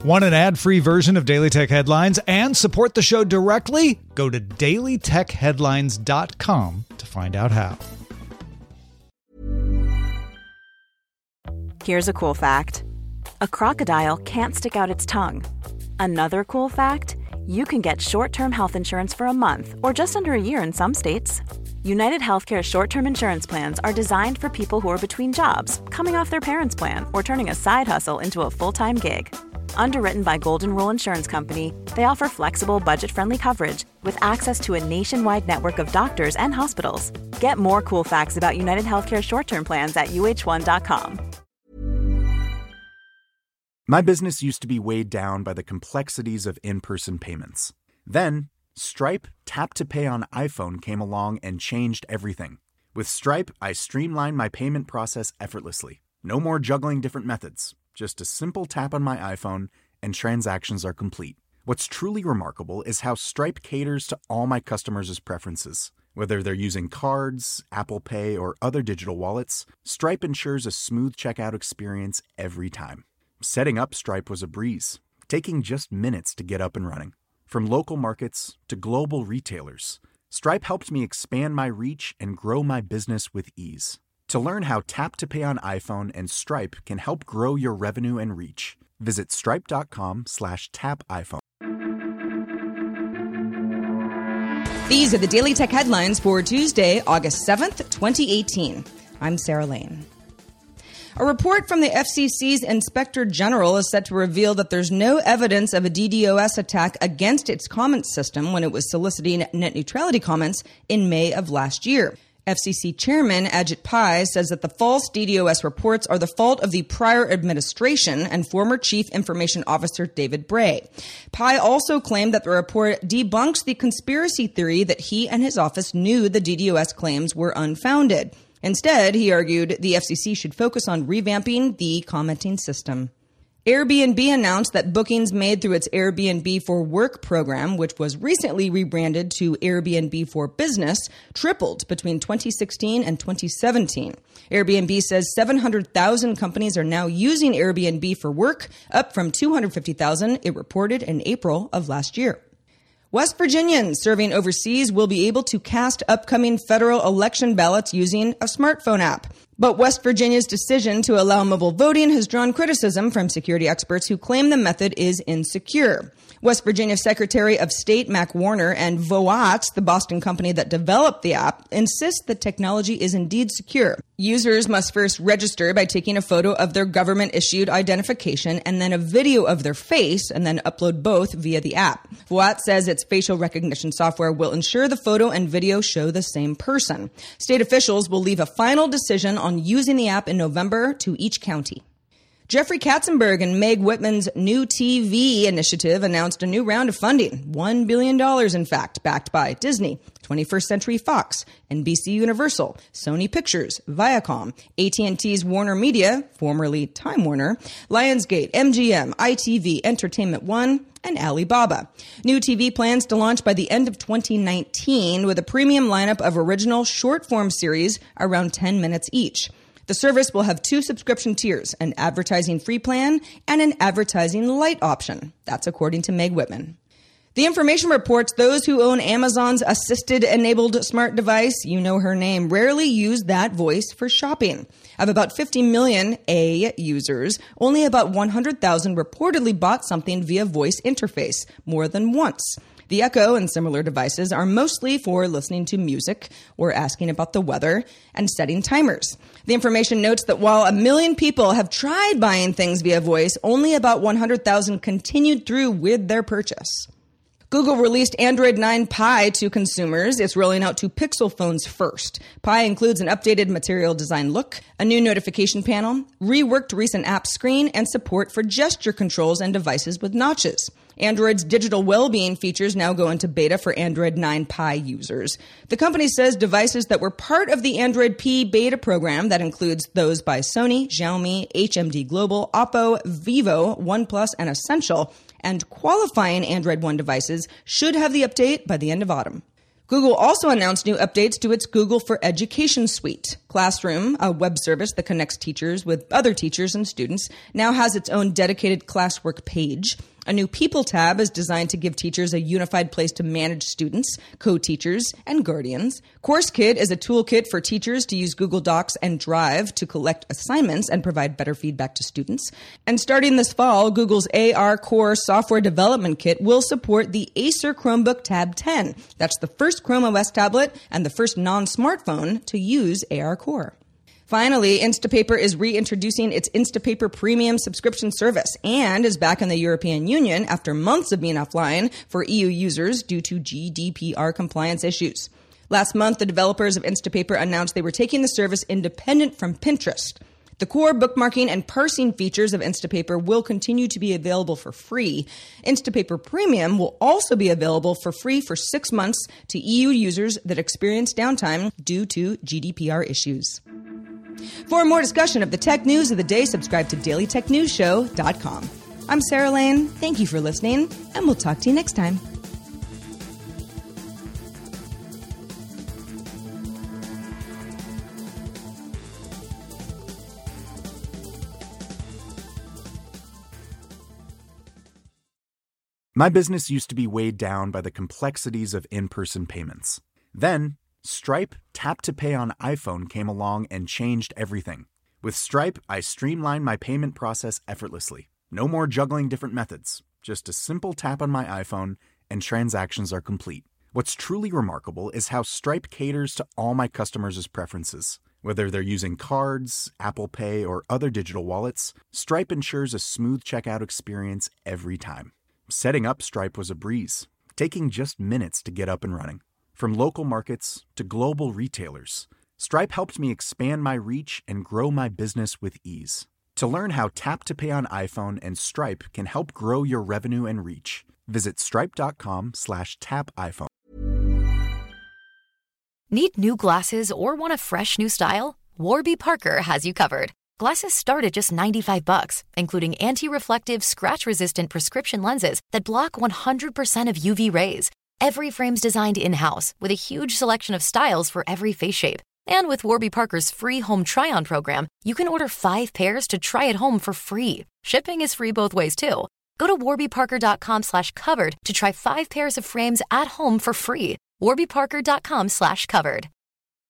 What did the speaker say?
Want an ad-free version of Daily Tech Headlines and support the show directly? Go to dailytechheadlines.com to find out how. Here's a cool fact. A crocodile can't stick out its tongue. Another cool fact, you can get short-term health insurance for a month or just under a year in some states. United Healthcare short-term insurance plans are designed for people who are between jobs, coming off their parents' plan, or turning a side hustle into a full-time gig. Underwritten by Golden Rule Insurance Company, they offer flexible, budget-friendly coverage with access to a nationwide network of doctors and hospitals. Get more cool facts about United Healthcare short-term plans at uh1.com. My business used to be weighed down by the complexities of in-person payments. Then, Stripe Tap to Pay on iPhone came along and changed everything. With Stripe, I streamlined my payment process effortlessly. No more juggling different methods. Just a simple tap on my iPhone and transactions are complete. What's truly remarkable is how Stripe caters to all my customers' preferences. Whether they're using cards, Apple Pay, or other digital wallets, Stripe ensures a smooth checkout experience every time. Setting up Stripe was a breeze, taking just minutes to get up and running. From local markets to global retailers, Stripe helped me expand my reach and grow my business with ease. To learn how Tap to Pay on iPhone and Stripe can help grow your revenue and reach, visit stripe.com/tapiphone. These are the Daily Tech Headlines for Tuesday, August 7th, 2018. I'm Sarah Lane. A report from the FCC's Inspector General is set to reveal that there's no evidence of a DDoS attack against its comments system when it was soliciting net neutrality comments in May of last year. FCC Chairman Ajit Pai says that the false DDoS reports are the fault of the prior administration and former Chief Information Officer David Bray. Pai also claimed that the report debunks the conspiracy theory that he and his office knew the DDoS claims were unfounded. Instead, he argued the FCC should focus on revamping the commenting system. Airbnb announced that bookings made through its Airbnb for Work program, which was recently rebranded to Airbnb for Business, tripled between 2016 and 2017. Airbnb says 700,000 companies are now using Airbnb for Work, up from 250,000 it reported in April of last year. West Virginians serving overseas will be able to cast upcoming federal election ballots using a smartphone app. But West Virginia's decision to allow mobile voting has drawn criticism from security experts who claim the method is insecure. West Virginia Secretary of State Mac Warner and Voat, the Boston company that developed the app, insist the technology is indeed secure. Users must first register by taking a photo of their government-issued identification and then a video of their face and then upload both via the app. Voat says its facial recognition software will ensure the photo and video show the same person. State officials will leave a final decision on using the app in November to each county. Jeffrey Katzenberg and Meg Whitman's New TV initiative announced a new round of funding, $1 billion in fact, backed by Disney, 21st Century Fox, NBC Universal, Sony Pictures, Viacom, AT&T's Warner Media, formerly Time Warner, Lionsgate, MGM, ITV, Entertainment One, and Alibaba. New TV plans to launch by the end of 2019 with a premium lineup of original short-form series around 10 minutes each. The service will have 2 subscription tiers, an advertising-free plan and an advertising-light option. That's according to Meg Whitman. The information reports those who own Amazon's assisted-enabled smart device, you know her name, rarely use that voice for shopping. Of about 50 million A users, only about 100,000 reportedly bought something via voice interface, more than once. The Echo and similar devices are mostly for listening to music or asking about the weather and setting timers. The information notes that while 1 million people have tried buying things via voice, only about 100,000 continued through with their purchase. Google released Android 9 Pie to consumers. It's rolling out to Pixel phones first. Pie includes an updated material design look, a new notification panel, reworked recent app screen, and support for gesture controls and devices with notches. Android's digital well-being features now go into beta for Android 9 Pie users. The company says devices that were part of the Android P beta program, that includes those by Sony, Xiaomi, HMD Global, Oppo, Vivo, OnePlus, and Essential, and qualifying Android One devices should have the update by the end of autumn. Google also announced new updates to its Google for Education suite. Classroom, a web service that connects teachers with other teachers and students, now has its own dedicated classwork page. A new People tab is designed to give teachers a unified place to manage students, co-teachers, and guardians. Course Kit is a toolkit for teachers to use Google Docs and Drive to collect assignments and provide better feedback to students. And starting this fall, Google's AR Core software development kit will support the Acer Chromebook Tab 10. That's the first Chrome OS tablet and the first non-smartphone to use AR Core. Finally, Instapaper is reintroducing its Instapaper Premium subscription service and is back in the European Union after months of being offline for EU users due to GDPR compliance issues. Last month, the developers of Instapaper announced they were taking the service independent from Pinterest. The core bookmarking and parsing features of Instapaper will continue to be available for free. Instapaper Premium will also be available for free for 6 months to EU users that experience downtime due to GDPR issues. For more discussion of the tech news of the day, subscribe to dailytechnewsshow.com. I'm Sarah Lane. Thank you for listening, and we'll talk to you next time. My business used to be weighed down by the complexities of in-person payments. Then, Stripe Tap to Pay on iPhone came along and changed everything. With Stripe, I streamlined my payment process effortlessly. No more juggling different methods. Just a simple tap on my iPhone and transactions are complete. What's truly remarkable is how Stripe caters to all my customers' preferences. Whether they're using cards, Apple Pay, or other digital wallets, Stripe ensures a smooth checkout experience every time. Setting up Stripe was a breeze, taking just minutes to get up and running. From local markets to global retailers, Stripe helped me expand my reach and grow my business with ease. To learn how Tap to Pay on iPhone and Stripe can help grow your revenue and reach, visit stripe.com/tapiphone. Need new glasses or want a fresh new style? Warby Parker has you covered. Glasses start at just $95, including anti-reflective, scratch-resistant prescription lenses that block 100% of UV rays. Every frame's designed in-house with a huge selection of styles for every face shape. And with Warby Parker's free home try-on program, you can order 5 pairs to try at home for free. Shipping is free both ways, too. Go to warbyparker.com/covered to try 5 pairs of frames at home for free. warbyparker.com/covered.